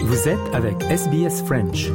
Vous êtes avec SBS French.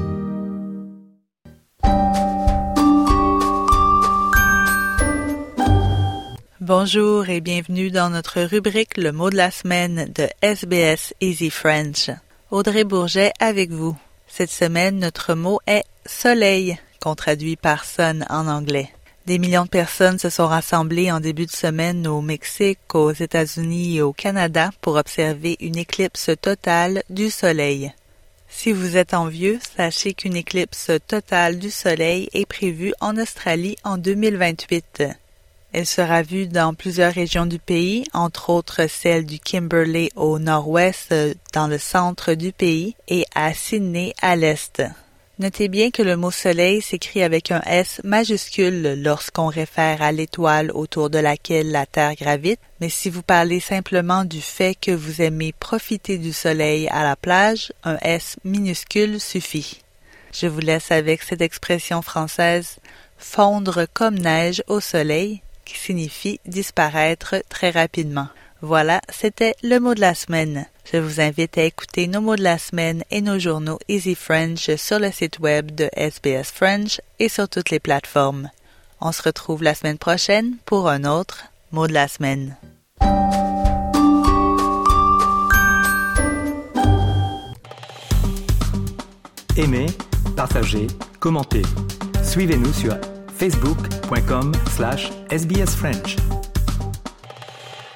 Bonjour et bienvenue dans notre rubrique Le mot de la semaine de SBS Easy French. Audrey Bourget avec vous. Cette semaine, notre mot est « soleil », qu'on traduit par « sun » en anglais. Des millions de personnes se sont rassemblées en début de semaine au Mexique, aux États-Unis et au Canada pour observer une éclipse totale du soleil. Si vous êtes envieux, sachez qu'une éclipse totale du soleil est prévue en Australie en 2028. Elle sera vue dans plusieurs régions du pays, entre autres celle du Kimberley au nord-ouest, dans le centre du pays, et à Sydney à l'est. Notez bien que le mot soleil s'écrit avec un S majuscule lorsqu'on réfère à l'étoile autour de laquelle la Terre gravite, mais si vous parlez simplement du fait que vous aimez profiter du soleil à la plage, un S minuscule suffit. Je vous laisse avec cette expression française « fondre comme neige au soleil », qui signifie disparaître très rapidement. Voilà, c'était le mot de la semaine. Je vous invite à écouter nos mots de la semaine et nos journaux Easy French sur le site web de SBS French et sur toutes les plateformes. On se retrouve la semaine prochaine pour un autre mot de la semaine. Aimez, partagez, commentez. Suivez-nous sur facebook.com/sbsfrench.